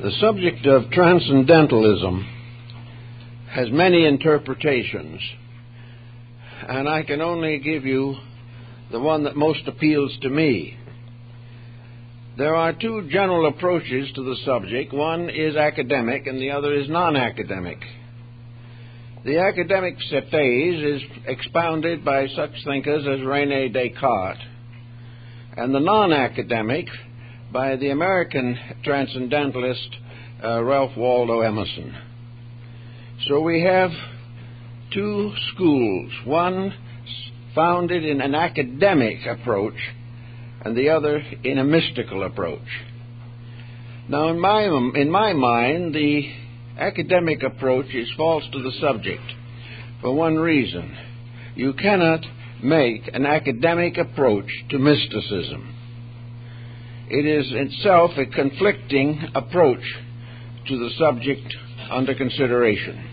The subject of transcendentalism has many interpretations, and I can only give you the one that most appeals to me. There are two general approaches to the subject. One is academic and the other is non-academic. The academic phase is expounded by such thinkers as René Descartes, and the non-academic by the American transcendentalist Ralph Waldo Emerson. So we have two schools, one founded in an academic approach and the other in a mystical approach. Now, in my mind, the academic approach is false to the subject for one reason. You cannot make an academic approach to mysticism. It is itself a conflicting approach to the subject under consideration.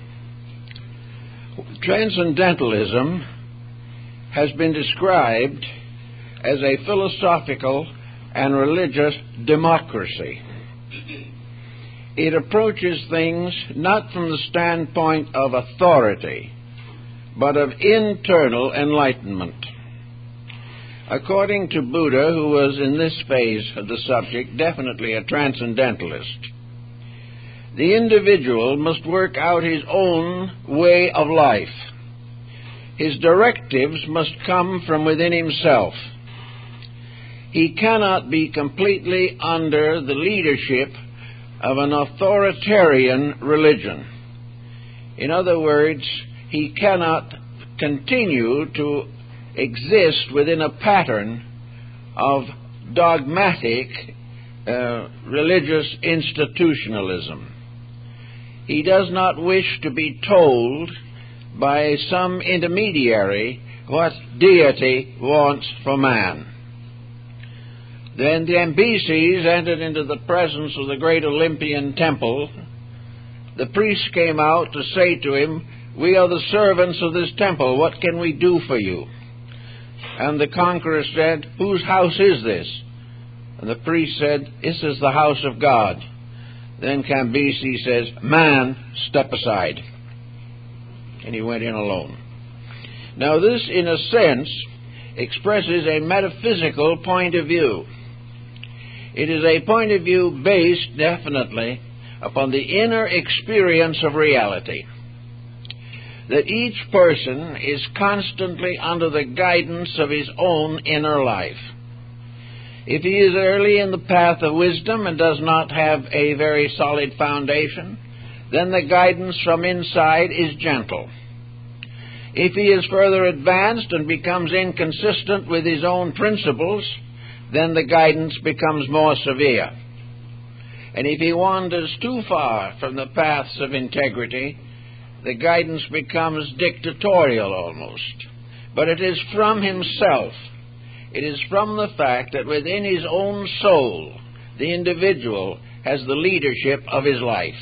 Transcendentalism has been described as a philosophical and religious democracy. It approaches things not from the standpoint of authority, but of internal enlightenment. According to Buddha, who was in this phase of the subject definitely a transcendentalist, the individual must work out his own way of life. His directives must come from within himself. He cannot be completely under the leadership of an authoritarian religion. In other words, he cannot continue to exist within a pattern of dogmatic religious institutionalism. He does not wish to be told by some intermediary what deity wants for man. Then the Cambyses entered into the presence of the great Olympian temple. The priests came out to say to him, "We are the servants of this temple. What can we do for you?" And the conqueror said, "Whose house is this?" And the priest said, "This is the house of God." Then Cambyses says, "Man, step aside." And he went in alone. Now this, in a sense, expresses a metaphysical point of view. It is a point of view based, definitely, upon the inner experience of reality. That each person is constantly under the guidance of his own inner life. If he is early in the path of wisdom and does not have a very solid foundation, then the guidance from inside is gentle. If he is further advanced and becomes inconsistent with his own principles, then the guidance becomes more severe. And if he wanders too far from the paths of integrity, the guidance becomes dictatorial almost. But it is from himself. It is from the fact that within his own soul, the individual has the leadership of his life.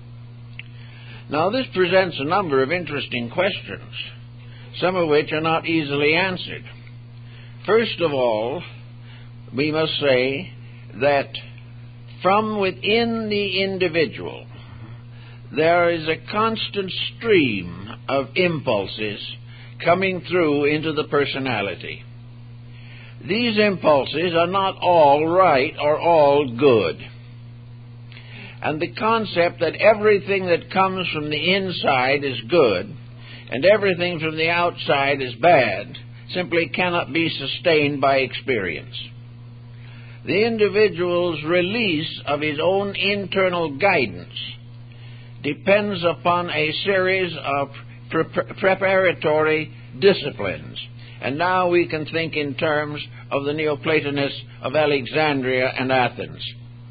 Now this presents a number of interesting questions, some of which are not easily answered. First of all, we must say that from within the individual, there is a constant stream of impulses coming through into the personality. These impulses are not all right or all good. And the concept that everything that comes from the inside is good and everything from the outside is bad simply cannot be sustained by experience. The individual's release of his own internal guidance depends upon a series of preparatory disciplines. And now we can think in terms of the Neoplatonists of Alexandria and Athens.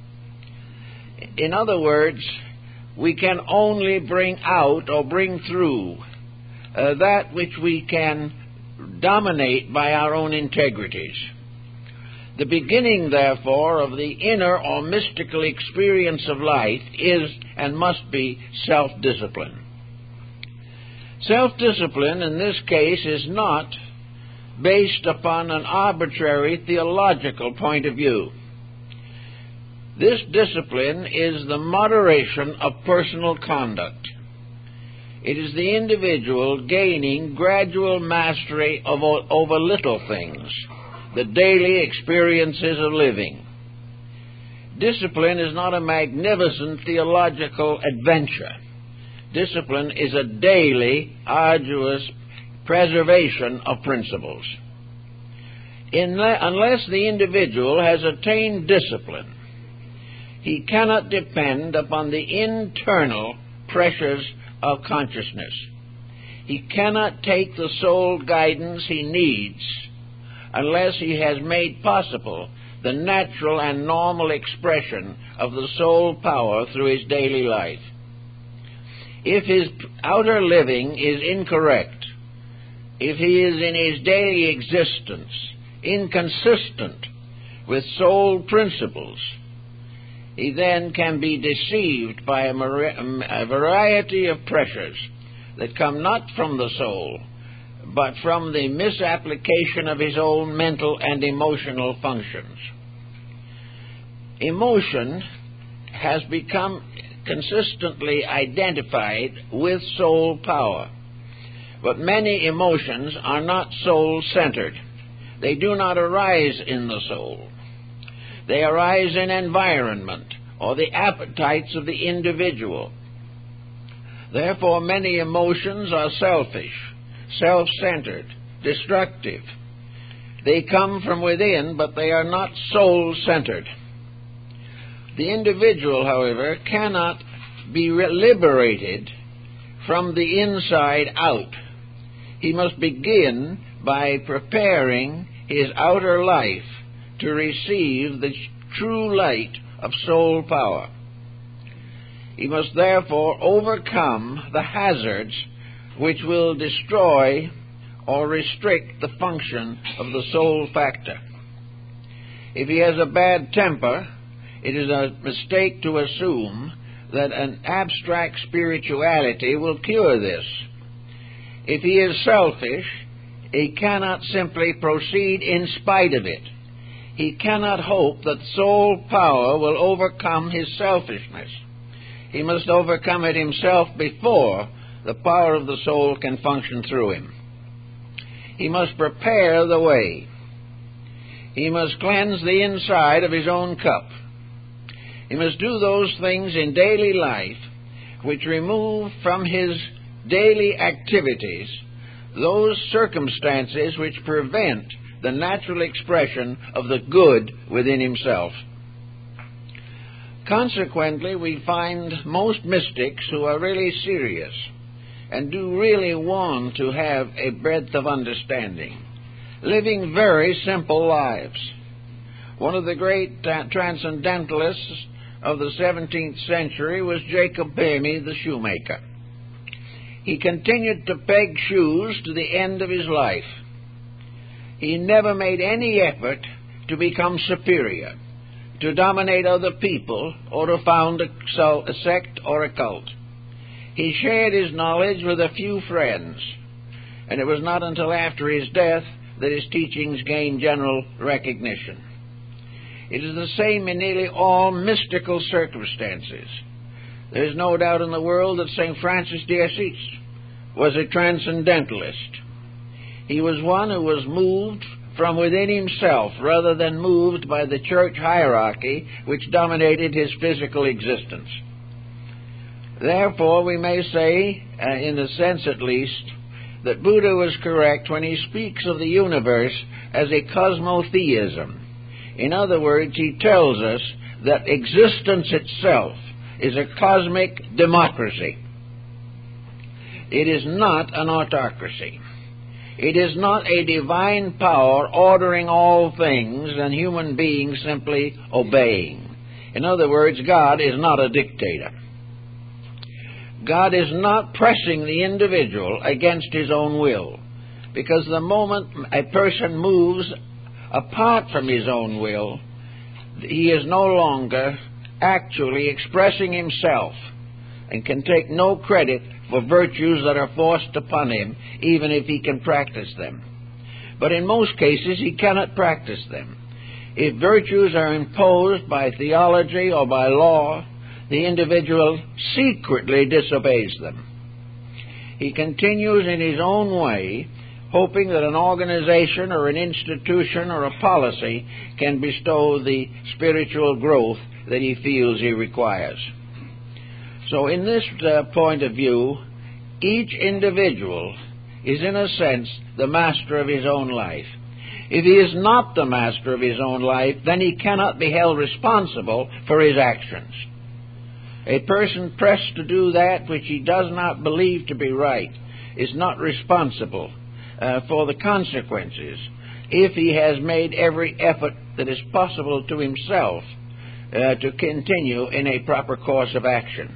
In other words, we can only bring out or bring through that which we can dominate by our own integrities. The beginning, therefore, of the inner or mystical experience of life is and must be self-discipline. Self-discipline, in this case, is not based upon an arbitrary theological point of view. This discipline is the moderation of personal conduct. It is the individual gaining gradual mastery over little things, the daily experiences of living. Discipline is not a magnificent theological adventure. Discipline is a daily, arduous preservation of principles. Unless the individual has attained discipline, he cannot depend upon the internal pressures of consciousness. He cannot take the soul guidance he needs unless he has made possible the natural and normal expression of the soul power through his daily life. If his outer living is incorrect, if he is in his daily existence inconsistent with soul principles, he then can be deceived by a variety of pressures that come not from the soul, but from the misapplication of his own mental and emotional functions. Emotion has become consistently identified with soul power, but many emotions are not soul-centered. They do not arise in the soul. They arise in environment or the appetites of the individual. Therefore, many emotions are selfish, self-centered, destructive. They come from within, but they are not soul-centered. The individual, however, cannot be liberated from the inside out. He must begin by preparing his outer life to receive the true light of soul power. He must therefore overcome the hazards which will destroy or restrict the function of the soul factor. If he has a bad temper, it is a mistake to assume that an abstract spirituality will cure this. If he is selfish, he cannot simply proceed in spite of it. He cannot hope that soul power will overcome his selfishness. He must overcome it himself before the power of the soul can function through him. He must prepare the way. He must cleanse the inside of his own cup. He must do those things in daily life which remove from his daily activities those circumstances which prevent the natural expression of the good within himself. Consequently, we find most mystics who are really serious and do really want to have a breadth of understanding, living very simple lives. One of the great transcendentalists of the 17th century was Jacob Boehme, the shoemaker. He continued to peg shoes to the end of his life. He never made any effort to become superior, to dominate other people, or to found a sect or a cult. He shared his knowledge with a few friends, and it was not until after his death that his teachings gained general recognition. It is the same in nearly all mystical circumstances. There is no doubt in the world that St. Francis de Assisi was a transcendentalist. He was one who was moved from within himself rather than moved by the church hierarchy which dominated his physical existence. Therefore, we may say, in a sense at least, that Buddha was correct when he speaks of the universe as a cosmotheism. In other words, he tells us that existence itself is a cosmic democracy. It is not an autocracy. It is not a divine power ordering all things and human beings simply obeying. In other words, God is not a dictator. God is not pressing the individual against his own will, because the moment a person moves apart from his own will, he is no longer actually expressing himself and can take no credit for virtues that are forced upon him, even if he can practice them. But in most cases, he cannot practice them. If virtues are imposed by theology or by law, the individual secretly disobeys them. He continues in his own way, hoping that an organization or an institution or a policy can bestow the spiritual growth that he feels he requires. So in this point of view, each individual is in a sense the master of his own life. If he is not the master of his own life, then he cannot be held responsible for his actions. A person pressed to do that which he does not believe to be right is not responsible for the consequences if he has made every effort that is possible to himself to continue in a proper course of action.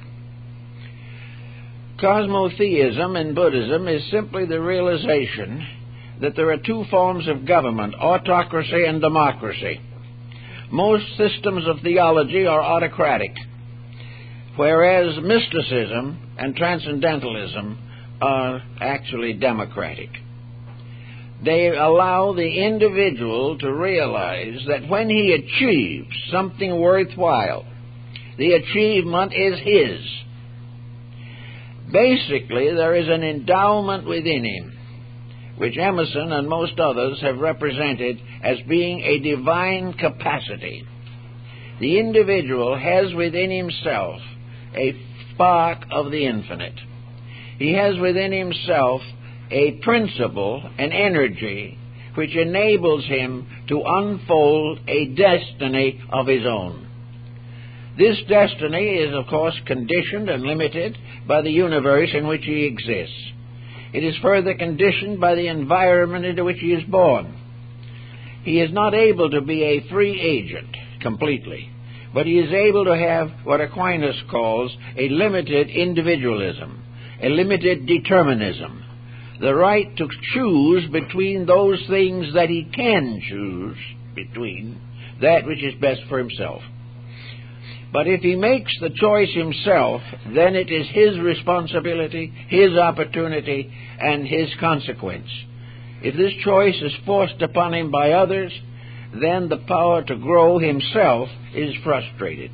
Cosmotheism in Buddhism is simply the realization that there are two forms of government, autocracy and democracy. Most systems of theology are autocratic, whereas mysticism and transcendentalism are actually democratic. They allow the individual to realize that when he achieves something worthwhile, the achievement is his. Basically, there is an endowment within him, which Emerson and most others have represented as being a divine capacity. The individual has within himself a spark of the infinite. He has within himself a principle, an energy, which enables him to unfold a destiny of his own. This destiny is, of course, conditioned and limited by the universe in which he exists. It is further conditioned by the environment into which he is born. He is not able to be a free agent completely, but he is able to have what Aquinas calls a limited individualism, a limited determinism, the right to choose between those things that he can choose between, that which is best for himself. But if he makes the choice himself, then it is his responsibility, his opportunity, and his consequence. If this choice is forced upon him by others, then the power to grow himself is frustrated.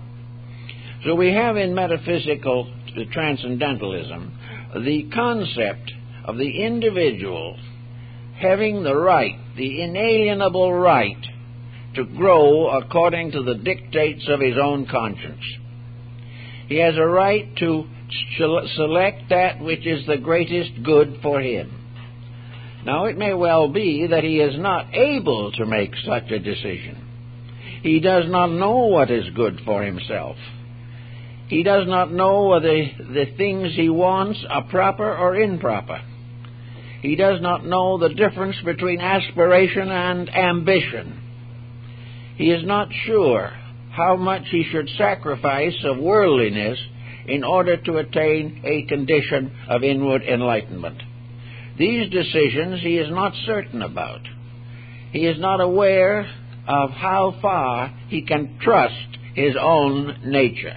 So we have in metaphysical transcendentalism the concept of the individual having the right, the inalienable right, to grow according to the dictates of his own conscience. He has a right to select that which is the greatest good for him. Now, it may well be that he is not able to make such a decision. He does not know what is good for himself. He does not know whether the things he wants are proper or improper. He does not know the difference between aspiration and ambition. He is not sure how much he should sacrifice of worldliness in order to attain a condition of inward enlightenment. These decisions he is not certain about. He is not aware of how far he can trust his own nature.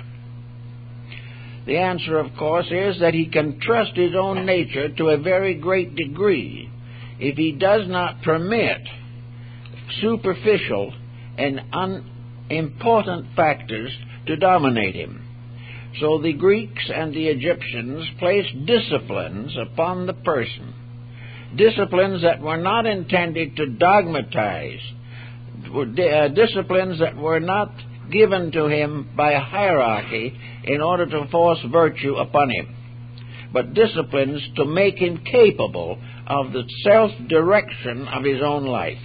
The answer, of course, is that he can trust his own nature to a very great degree if he does not permit superficial and unimportant factors to dominate him. So the Greeks and the Egyptians placed disciplines upon the person, disciplines that were not intended to dogmatize, disciplines that were not given to him by a hierarchy in order to force virtue upon him, but disciplines to make him capable of the self-direction of his own life.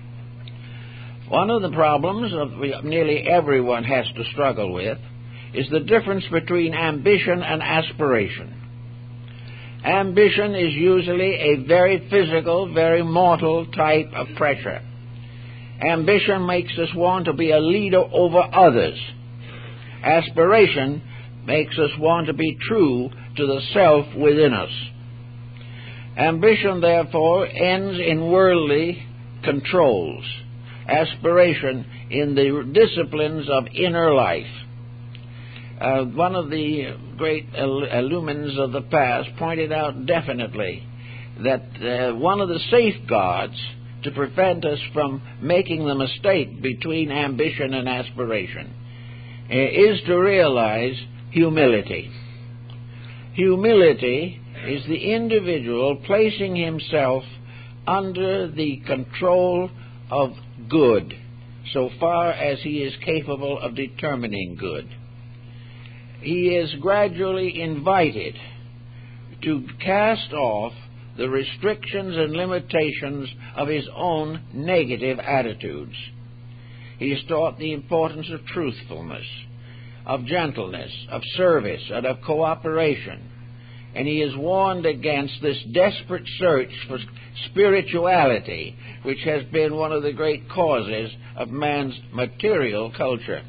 One of the problems that nearly everyone has to struggle with is the difference between ambition and aspiration. Ambition is usually a very physical, very mortal type of pressure. Ambition makes us want to be a leader over others. Aspiration makes us want to be true to the self within us. Ambition, therefore, ends in worldly controls. Aspiration in the disciplines of inner life. One of the great illumines of the past pointed out definitely that one of the safeguards to prevent us from making the mistake between ambition and aspiration is to realize humility. Humility is the individual placing himself under the control of good, so far as he is capable of determining good. He is gradually invited to cast off the restrictions and limitations of his own negative attitudes. He is taught the importance of truthfulness, of gentleness, of service, and of cooperation. And he is warned against this desperate search for spirituality, which has been one of the great causes of man's material culture.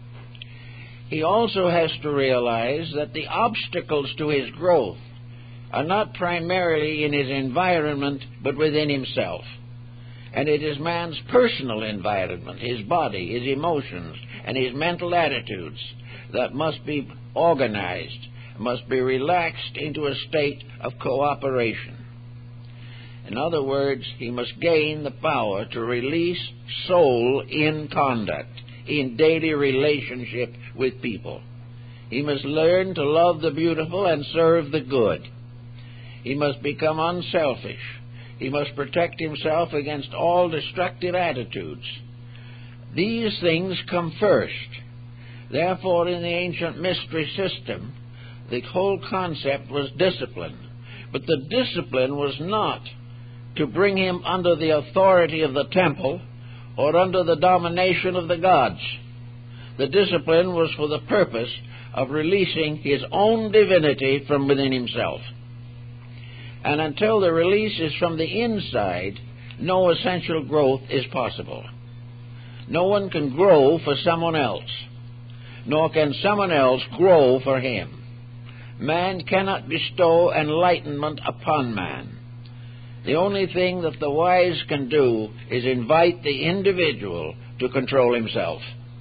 He also has to realize that the obstacles to his growth are not primarily in his environment, but within himself. And it is man's personal environment, his body, his emotions, and his mental attitudes that must be organized, must be relaxed into a state of cooperation. In other words, he must gain the power to release soul in conduct, in daily relationship with people. He must learn to love the beautiful and serve the good. He must become unselfish. He must protect himself against all destructive attitudes. These things come first. Therefore, in the ancient mystery system, the whole concept was discipline. But the discipline was not to bring him under the authority of the temple or under the domination of the gods. The discipline was for the purpose of releasing his own divinity from within himself. And until the release is from the inside, no essential growth is possible. No one can grow for someone else, nor can someone else grow for him. Man cannot bestow enlightenment upon man. The only thing that the wise can do is invite the individual to control himself.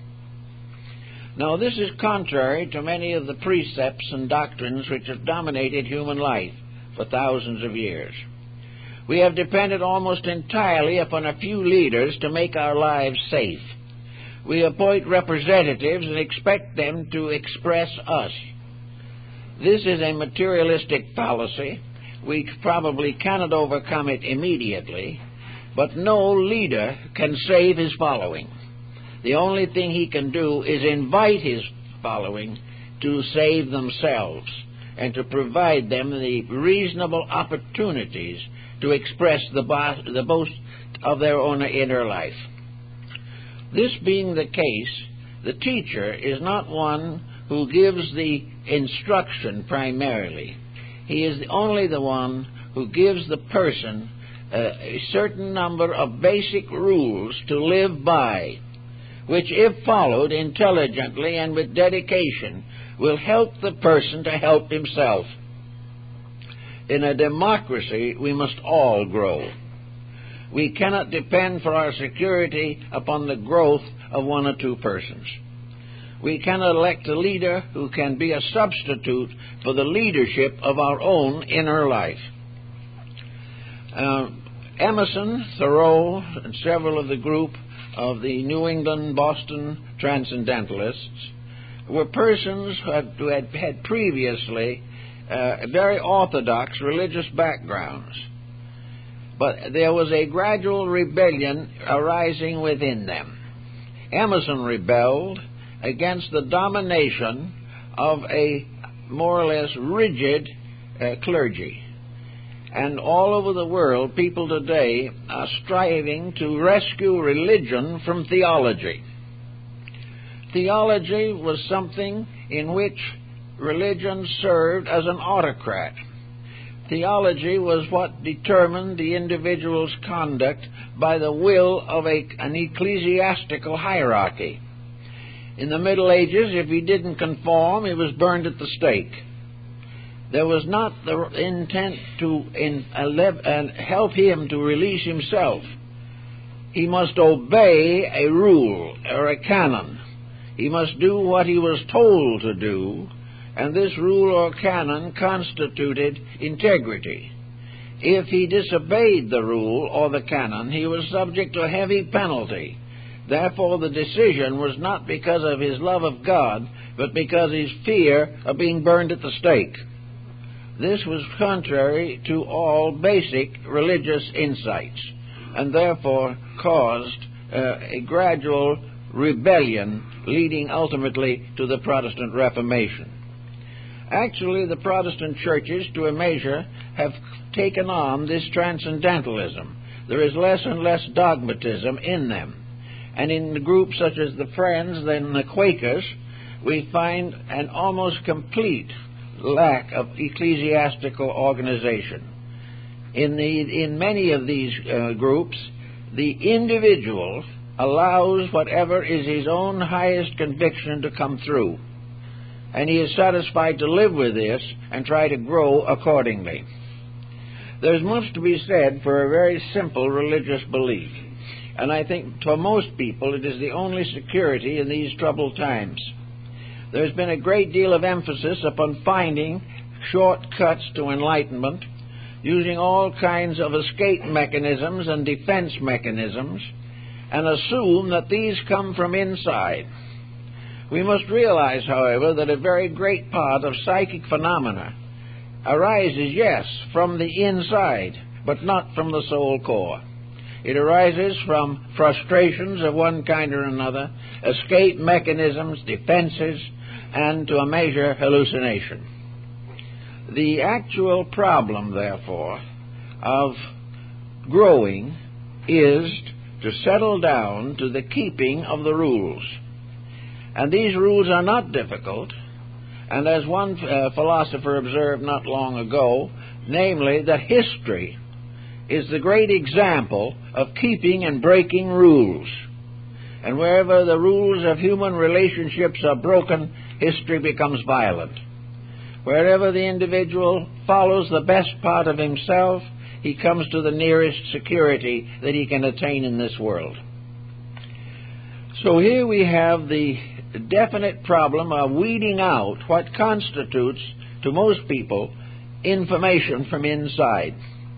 Now, this is contrary to many of the precepts and doctrines which have dominated human life for thousands of years. We have depended almost entirely upon a few leaders to make our lives safe. We appoint representatives and expect them to express us. This is a materialistic fallacy. We probably cannot overcome it immediately, but no leader can save his following. The only thing he can do is invite his following to save themselves and to provide them the reasonable opportunities to express the boast of their own inner life. This being the case, the teacher is not one who gives the instruction primarily. He is only the one who gives the person a certain number of basic rules to live by, which, if followed intelligently and with dedication, will help the person to help himself. In a democracy, we must all grow. We cannot depend for our security upon the growth of one or two persons. We cannot elect a leader who can be a substitute for the leadership of our own inner life. Emerson, Thoreau, and several of the group of the New England, Boston Transcendentalists were persons who had previously very orthodox religious backgrounds. But there was a gradual rebellion arising within them. Emerson rebelled against the domination of a more or less rigid clergy. And all over the world, people today are striving to rescue religion from theology. Theology was something in which religion served as an autocrat. Theology was what determined the individual's conduct by the will of an ecclesiastical hierarchy. In the Middle Ages, if he didn't conform, he was burned at the stake. There was not the intent to help him to release himself. He must obey a rule or a canon. He must do what he was told to do, and this rule or canon constituted integrity. If he disobeyed the rule or the canon, he was subject to a heavy penalty. Therefore, the decision was not because of his love of God, but because of his fear of being burned at the stake. This was contrary to all basic religious insights, and therefore caused a gradual rebellion leading ultimately to the Protestant Reformation. Actually, the Protestant churches, to a measure, have taken on this transcendentalism. There is less and less dogmatism in them. And in groups such as the Friends and the Quakers, we find an almost complete lack of ecclesiastical organization. In many of these groups, the individual allows whatever is his own highest conviction to come through, and he is satisfied to live with this and try to grow accordingly. There's much to be said for a very simple religious belief, and I think to most people it is the only security in these troubled times. There's been a great deal of emphasis upon finding shortcuts to enlightenment, using all kinds of escape mechanisms and defense mechanisms, and assume that these come from inside. We must realize, however, that a very great part of psychic phenomena arises, yes, from the inside, but not from the soul core. It arises from frustrations of one kind or another, escape mechanisms, defenses, and, to a measure, hallucination. The actual problem, therefore, of growing is to settle down to the keeping of the rules. And these rules are not difficult, and as one philosopher observed not long ago, namely that history is the great example of keeping and breaking rules. And wherever the rules of human relationships are broken, history becomes violent. Wherever the individual follows the best part of himself, he comes to the nearest security that he can attain in this world. So here we have the definite problem of weeding out what constitutes, to most people, information from inside.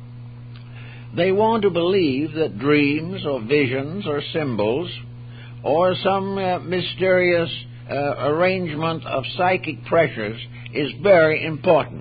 They want to believe that dreams or visions or symbols or some mysterious arrangement of psychic pressures is very important.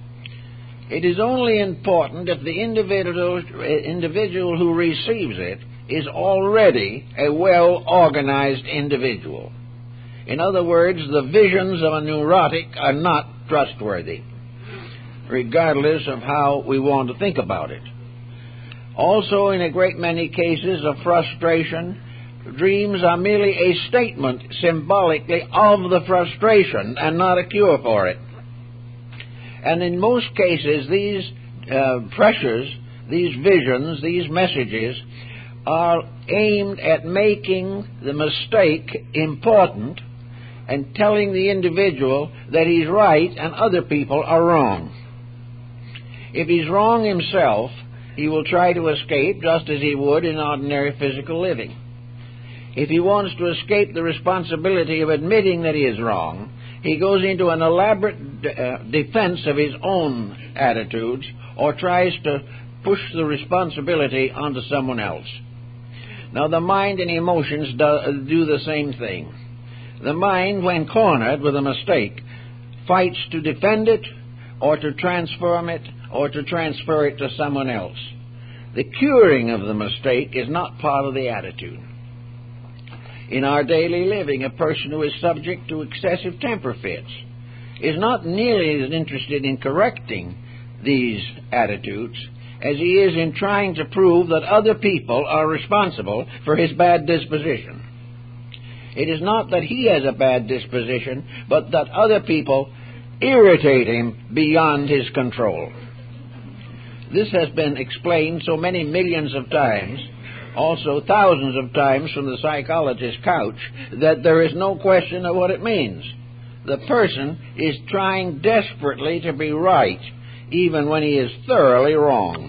It is only important if the individual who receives it is already a well-organized individual. In other words, the visions of a neurotic are not trustworthy, regardless of how we want to think about it. Also, in a great many cases of frustration, dreams are merely a statement symbolically of the frustration and not a cure for it. And in most cases, these pressures, these visions, these messages are aimed at making the mistake important and telling the individual that he's right and other people are wrong. If he's wrong himself, he will try to escape just as he would in ordinary physical living. If he wants to escape the responsibility of admitting that he is wrong, he goes into an elaborate defense of his own attitudes or tries to push the responsibility onto someone else. Now, the mind and emotions do the same thing. The mind, when cornered with a mistake, fights to defend it or to transform it or to transfer it to someone else. The curing of the mistake is not part of the attitude. In our daily living, a person who is subject to excessive temper fits is not nearly as interested in correcting these attitudes as he is in trying to prove that other people are responsible for his bad disposition. It is not that he has a bad disposition, but that other people irritate him beyond his control. This has been explained so many millions of times, also thousands of times from the psychologist's couch, that there is no question of what it means. The person is trying desperately to be right, even when he is thoroughly wrong.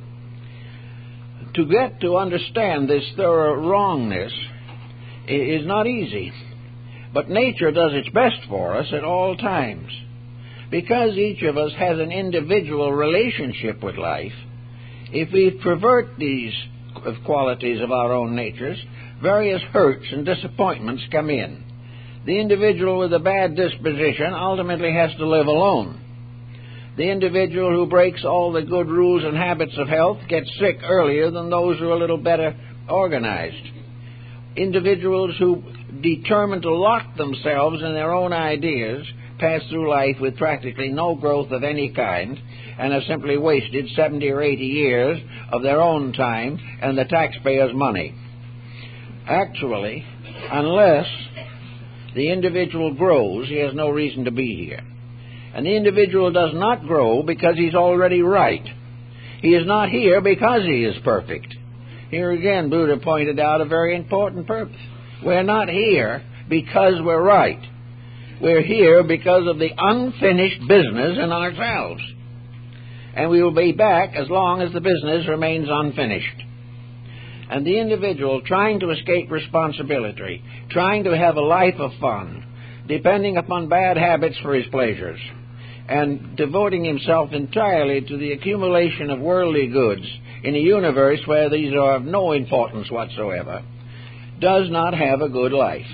To get to understand this thorough wrongness is not easy, but nature does its best for us at all times. Because each of us has an individual relationship with life, If we pervert these qualities of our own natures, various hurts and disappointments come in. The individual with a bad disposition ultimately has to live alone. The individual who breaks all the good rules and habits of health gets sick earlier than those who are a little better organized. Individuals who determine to lock themselves in their own ideas pass through life with practically no growth of any kind and have simply wasted 70 or 80 years of their own time and the taxpayers' money. Actually, unless the individual grows, he has no reason to be here. And the individual does not grow because he's already right. He is not here because he is perfect. Here again, Buddha pointed out a very important purpose. We're not here because we're right. We're here because of the unfinished business in ourselves. And we will be back as long as the business remains unfinished. And the individual trying to escape responsibility, trying to have a life of fun, depending upon bad habits for his pleasures, and devoting himself entirely to the accumulation of worldly goods in a universe where these are of no importance whatsoever, does not have a good life.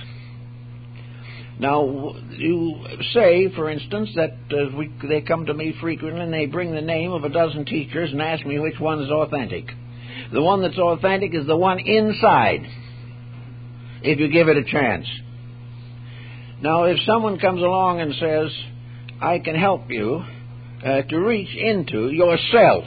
Now, you say, for instance, that they come to me frequently and they bring the name of a dozen teachers and ask me which one is authentic. The one that's authentic is the one inside, if you give it a chance. Now, if someone comes along and says, I can help you to reach into yourself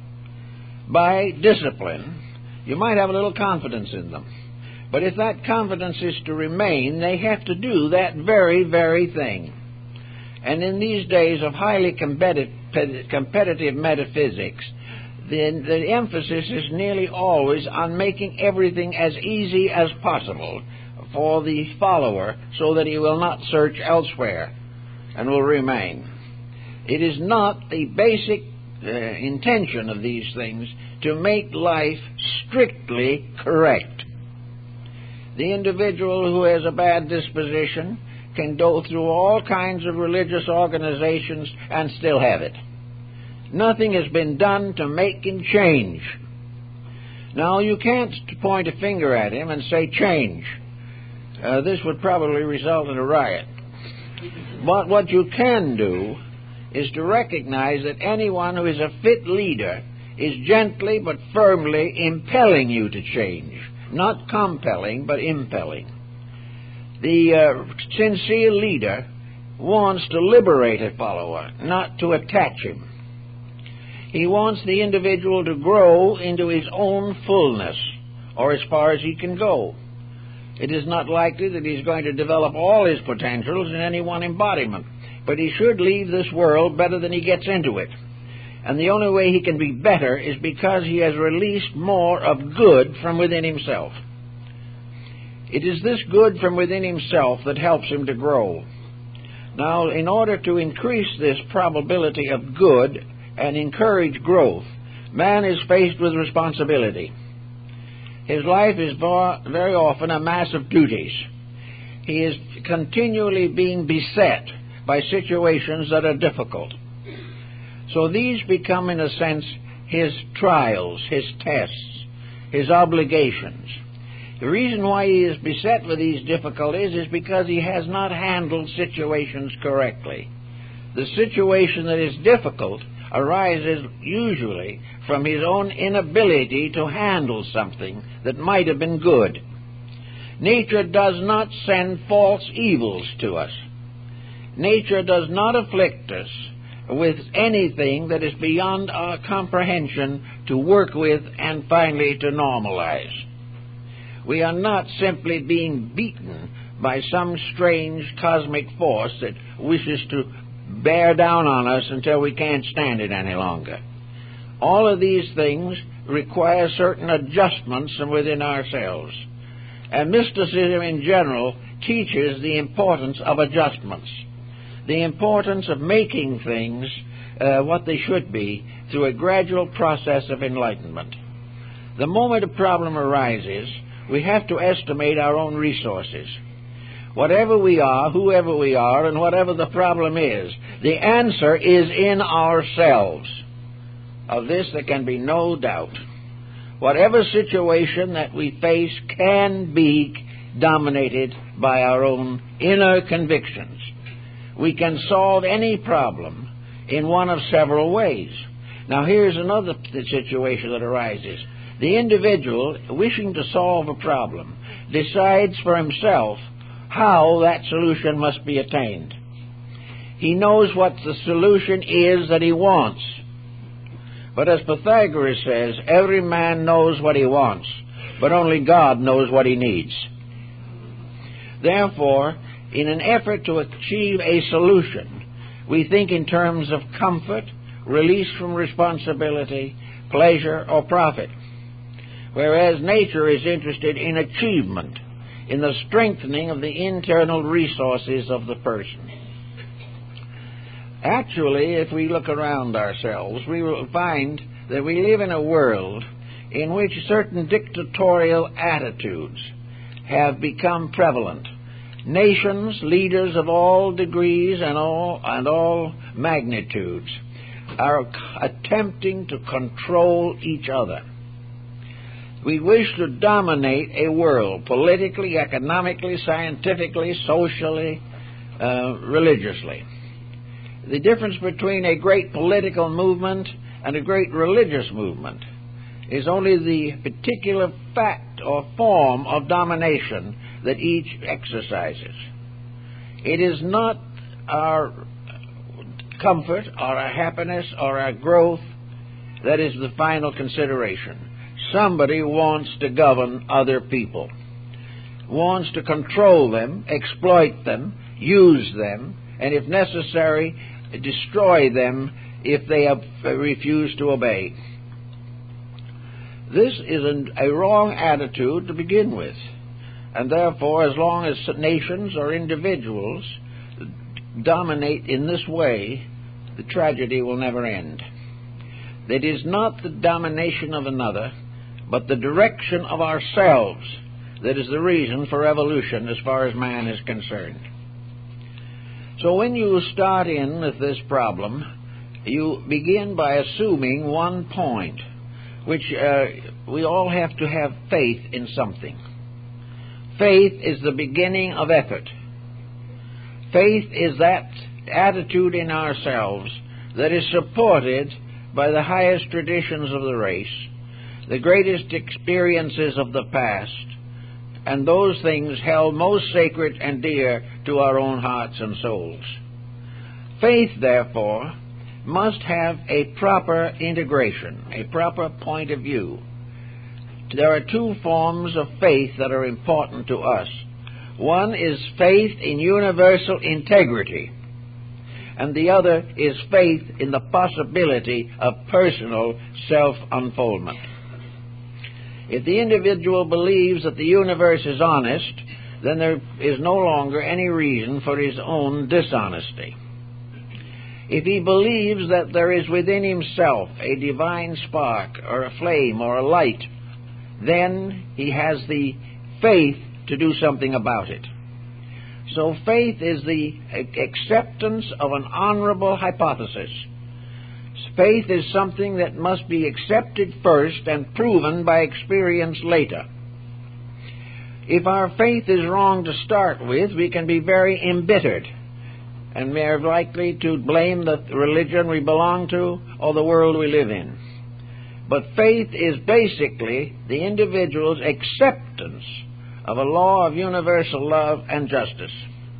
by discipline, you might have a little confidence in them. But if that confidence is to remain, they have to do that very, very thing. And in these days of highly competitive metaphysics, the emphasis is nearly always on making everything as easy as possible for the follower so that he will not search elsewhere and will remain. It is not the basic intention of these things to make life strictly correct. The individual who has a bad disposition can go through all kinds of religious organizations and still have it. Nothing has been done to make him change. Now, you can't point a finger at him and say, change. This would probably result in a riot. But what you can do is to recognize that anyone who is a fit leader is gently but firmly impelling you to change. Not compelling, but impelling. The sincere leader wants to liberate a follower, not to attach him. He wants the individual to grow into his own fullness, or as far as he can go. It is not likely that he's going to develop all his potentials in any one embodiment, but he should leave this world better than he gets into it. And the only way he can be better is because he has released more of good from within himself. It is this good from within himself that helps him to grow. Now, in order to increase this probability of good and encourage growth, man is faced with responsibility. His life is very often a mass of duties. He is continually being beset by situations that are difficult. So these become, in a sense, his trials, his tests, his obligations. The reason why he is beset with these difficulties is because he has not handled situations correctly. The situation that is difficult arises usually from his own inability to handle something that might have been good. Nature does not send false evils to us. Nature does not afflict us with anything that is beyond our comprehension to work with and finally to normalize. We are not simply being beaten by some strange cosmic force that wishes to bear down on us until we can't stand it any longer. All of these things require certain adjustments from within ourselves. And mysticism in general teaches the importance of adjustments, the importance of making things what they should be through a gradual process of enlightenment. The moment a problem arises, we have to estimate our own resources. Whatever we are, whoever we are, and whatever the problem is, the answer is in ourselves. Of this there can be no doubt. Whatever situation that we face can be dominated by our own inner convictions. We can solve any problem in one of several ways. Now here's another situation that arises. The individual, wishing to solve a problem, decides for himself how that solution must be attained. He knows what the solution is that he wants. But as Pythagoras says, every man knows what he wants, but only God knows what he needs. Therefore, in an effort to achieve a solution, we think in terms of comfort, release from responsibility, pleasure, or profit, whereas nature is interested in achievement, in the strengthening of the internal resources of the person. Actually, if we look around ourselves, we will find that we live in a world in which certain dictatorial attitudes have become prevalent. Nations, leaders of all degrees and all magnitudes, are attempting to control each other. We wish to dominate a world politically, economically, scientifically, socially, religiously. The difference between a great political movement and a great religious movement is only the particular fact or form of domination that each exercises. It is not our comfort or our happiness or our growth that is the final consideration. Somebody wants to govern other people, wants to control them, exploit them, use them, and if necessary, destroy them if they have refused to obey. This is a wrong attitude to begin with, and therefore, as long as nations or individuals dominate in this way, the tragedy will never end. It is not the domination of another, but the direction of ourselves that is the reason for evolution as far as man is concerned. So when you start in with this problem, you begin by assuming one point, which we all have to have faith in something. Faith is the beginning of effort. Faith is that attitude in ourselves that is supported by the highest traditions of the race, the greatest experiences of the past, and those things held most sacred and dear to our own hearts and souls. Faith, therefore, must have a proper integration, a proper point of view. There are two forms of faith that are important to us. One is faith in universal integrity, and the other is faith in the possibility of personal self-unfoldment. If the individual believes that the universe is honest, then there is no longer any reason for his own dishonesty. If he believes that there is within himself a divine spark or a flame or a light, then he has the faith to do something about it. So faith is the acceptance of an honorable hypothesis. Faith is something that must be accepted first and proven by experience later. If our faith is wrong to start with, we can be very embittered, and we are likely to blame the religion we belong to or the world we live in. But faith is basically the individual's acceptance of a law of universal love and justice.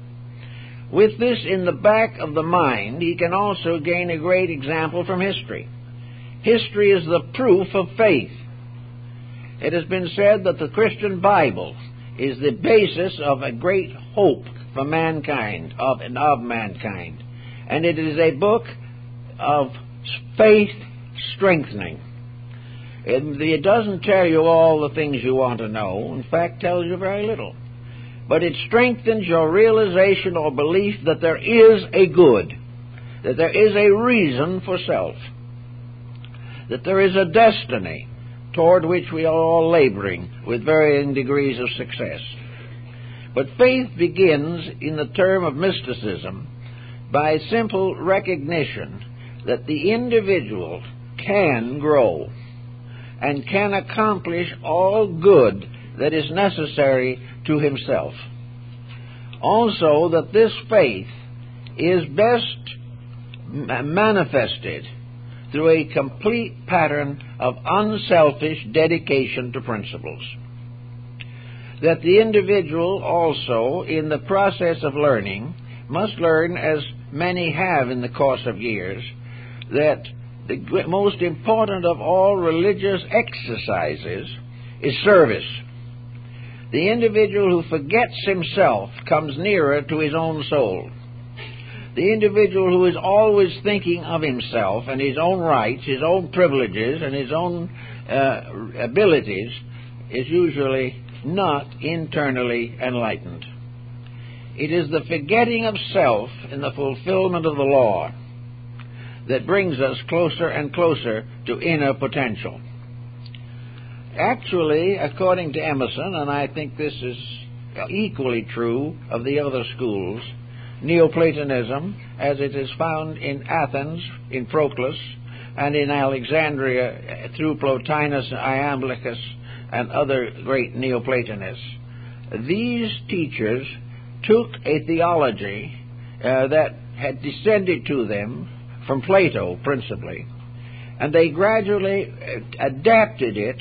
With this in the back of the mind, he can also gain a great example from history. History is the proof of faith. It has been said that the Christian Bible is the basis of a great hope for mankind, of mankind. And it is a book of faith strengthening. It doesn't tell you all the things you want to know. In fact, tells you very little. But it strengthens your realization or belief that there is a good, that there is a reason for self, that there is a destiny toward which we are all laboring with varying degrees of success. But faith begins in the term of mysticism by simple recognition that the individual can grow and can accomplish all good that is necessary to himself. Also, that this faith is best manifested through a complete pattern of unselfish dedication to principles. That the individual also, in the process of learning, must learn, as many have in the course of years, that the most important of all religious exercises is service. The individual who forgets himself comes nearer to his own soul. The individual who is always thinking of himself and his own rights, his own privileges, and his own abilities is usually not internally enlightened. It is the forgetting of self in the fulfillment of the law that brings us closer and closer to inner potential. Actually, according to Emerson, and I think this is equally true of the other schools, Neoplatonism, as it is found in Athens, in Proclus, and in Alexandria through Plotinus, Iamblichus, and other great Neoplatonists, these teachers took a theology that had descended to them from Plato principally, and they gradually adapted it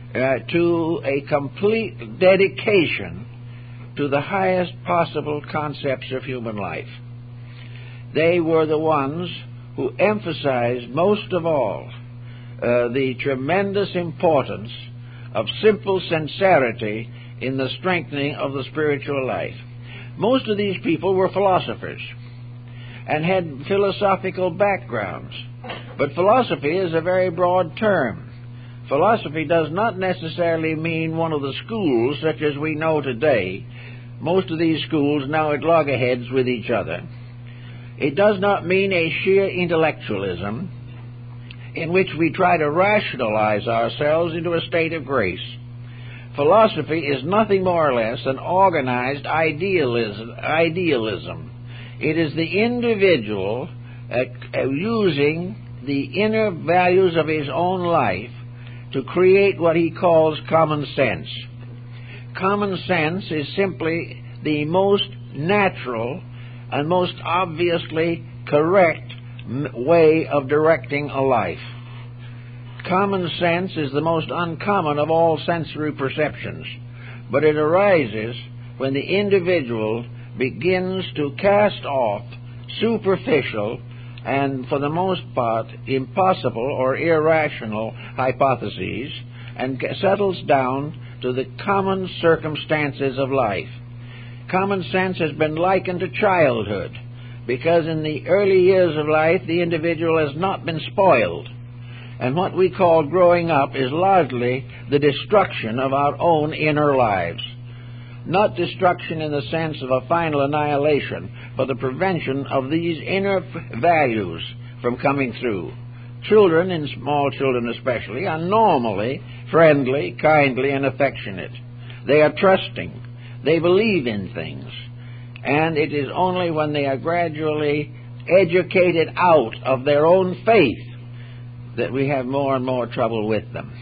to a complete dedication to the highest possible concepts of human life. They were the ones who emphasized most of all the tremendous importance of simple sincerity in the strengthening of the spiritual life. Most of these people were philosophers and had philosophical backgrounds. But philosophy is a very broad term. Philosophy does not necessarily mean one of the schools such as we know today. Most of these schools now at loggerheads with each other. It does not mean a sheer intellectualism in which we try to rationalize ourselves into a state of grace. Philosophy is nothing more or less than organized idealism. It is the individual using the inner values of his own life to create what he calls common sense. Common sense is simply the most natural and most obviously correct way of directing a life. Common sense is the most uncommon of all sensory perceptions, but it arises when the individual begins to cast off superficial and, for the most part, impossible or irrational hypotheses and settles down to the common circumstances of life. Common sense has been likened to childhood because in the early years of life the individual has not been spoiled. And what we call growing up is largely the destruction of our own inner lives. Not destruction in the sense of a final annihilation, but the prevention of these inner values from coming through. Children, and small children especially, are normally friendly, kindly, and affectionate. They are trusting. They believe in things. And it is only when they are gradually educated out of their own faith that we have more and more trouble with them.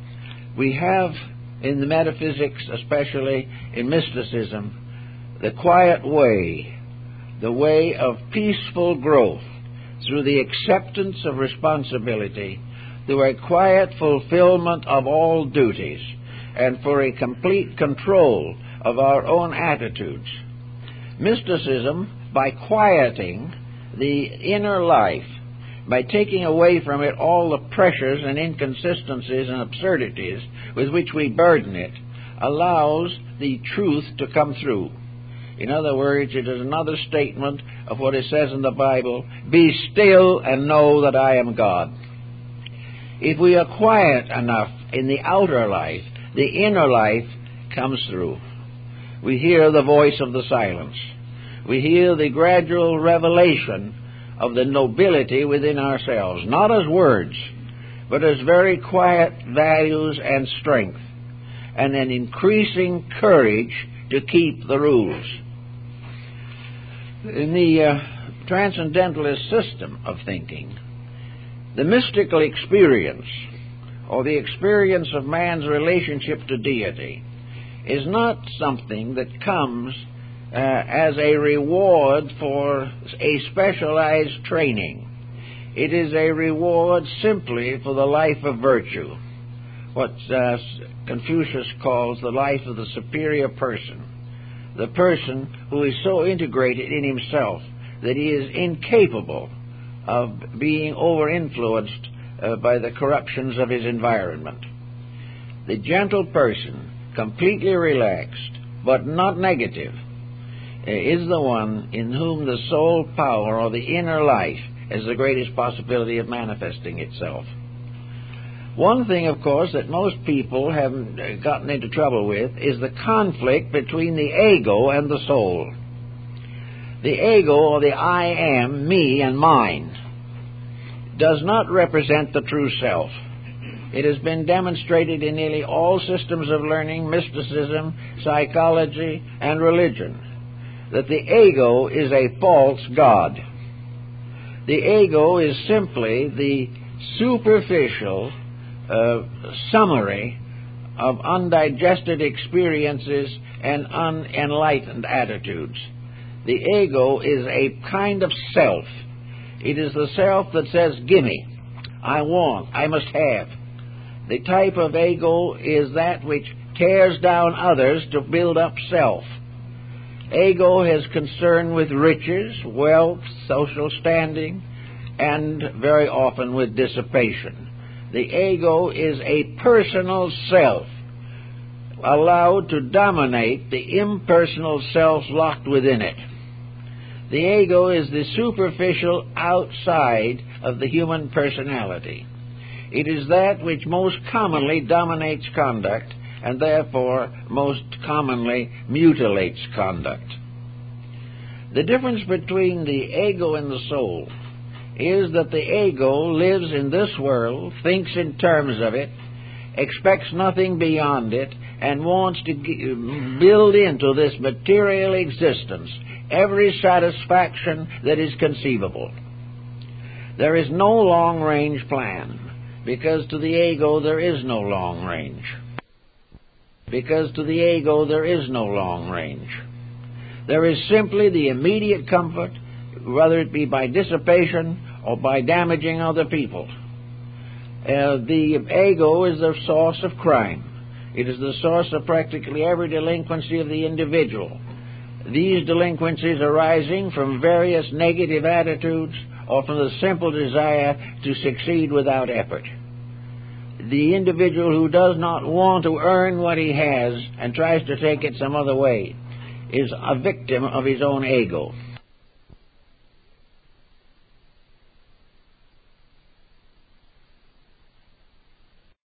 We have, in the metaphysics, especially in mysticism, the quiet way, the way of peaceful growth through the acceptance of responsibility, through a quiet fulfillment of all duties, and for a complete control of our own attitudes. Mysticism, by quieting the inner life, by taking away from it all the pressures and inconsistencies and absurdities with which we burden it, allows the truth to come through. In other words, it is another statement of what it says in the Bible, "Be still and know that I am God." If we are quiet enough in the outer life, the inner life comes through. We hear the voice of the silence. We hear the gradual revelation of the nobility within ourselves, not as words, but as very quiet values and strength, and an increasing courage to keep the rules. In the transcendentalist system of thinking, The mystical experience, or the experience of man's relationship to deity, is not something that comes as a reward for a specialized training. It is a reward simply for the life of virtue, what Confucius calls the life of the superior person, the person who is so integrated in himself that he is incapable of being over-influenced by the corruptions of his environment. The gentle person, completely relaxed, but not negative, is the one in whom the soul power or the inner life has the greatest possibility of manifesting itself. One thing, of course, that most people have gotten into trouble with is the conflict between the ego and the soul. The ego, or the I am, me and mine, does not represent the true self. It has been demonstrated in nearly all systems of learning, mysticism, psychology, and religion, that the ego is a false god. The ego is simply the superficial summary of undigested experiences and unenlightened attitudes. The ego is a kind of self. It is the self that says, gimme, I want, I must have. The type of ego is that which tears down others to build up self. Ego has concern with riches, wealth, social standing, and very often with dissipation. The ego is a personal self, allowed to dominate the impersonal self locked within it. The ego is the superficial outside of the human personality. It is that which most commonly dominates conduct, and therefore most commonly mutilates conduct. The difference between the ego and the soul is that the ego lives in this world, thinks in terms of it, expects nothing beyond it, and wants to build into this material existence every satisfaction that is conceivable. There is no long-range plan, because to the ego there is no long range. Because to the ego there is no long range. There is simply the immediate comfort, whether it be by dissipation or by damaging other people. The ego is the source of crime. It is the source of practically every delinquency of the individual. These delinquencies arising from various negative attitudes or from the simple desire to succeed without effort. The individual who does not want to earn what he has and tries to take it some other way is a victim of his own ego.